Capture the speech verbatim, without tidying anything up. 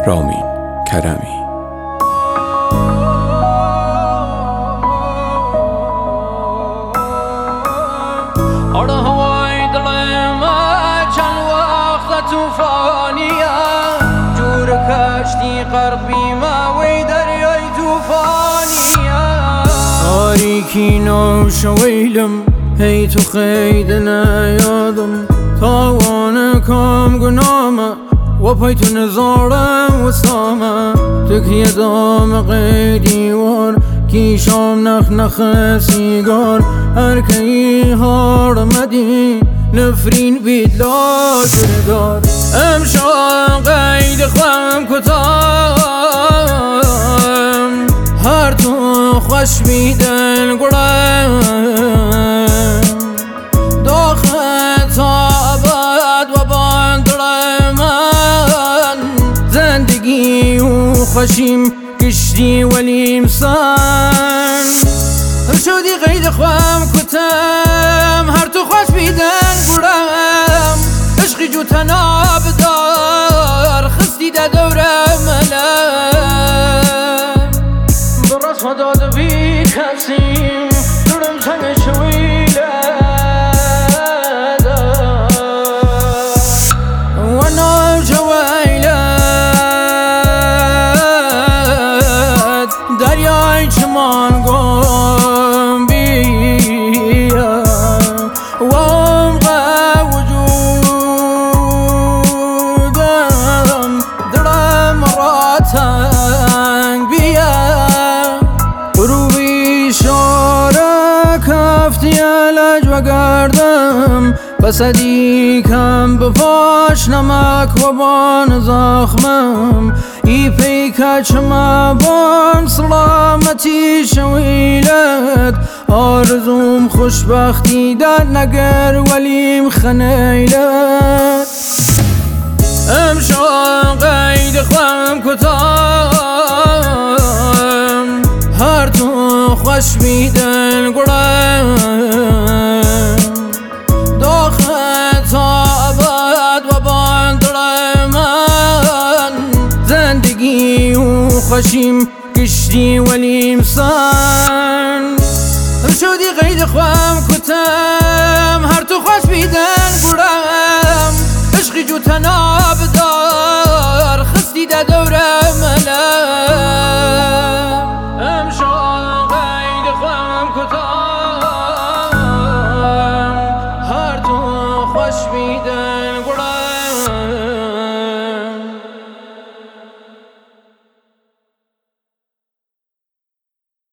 رامین کرمی. آره هوای دلم چند وقت توفانیه، جور کشتی غرقی موی دریای توفانیه. تاریکی نوشویلم هی تو خید نیادم، تاوان کام گنامه و پای تو نزارم و سامه. تکیه دام قیدیوار کی شام نخ نخ سیگار، هر کی هار مدی نفرین بید لا جردار. امشان قید خوام کتام، هر تو خوش بیدن گرم. داخل تابد و باندرمان، زندگی و خوشیم کشتی ولی امسان. شدی قید خوام کتم، هر تو خوش بیدن گرم. عشقی جو تناب دار خستی دا دورم ملم. براس ما داد بی کسیم دورم سنگ شویله و نام جویلت دریای چمان گم بیا و عمق وجودم درم را تنگ بیا. روی شاره کفتی علج و گردم، پسدی کم بفاش نمک و بان زخمم. ای پیکا چما بان سلامتی شویلت، آرزوم خوشبختی در نگر ولیم خنیلت. امشان قید خوام کتام، هر تو خوش بیدن گرم. داخل تابد و باندرمان، زندگی و خوشیم کشتی ولی امسان. شدی قید خوام کتام.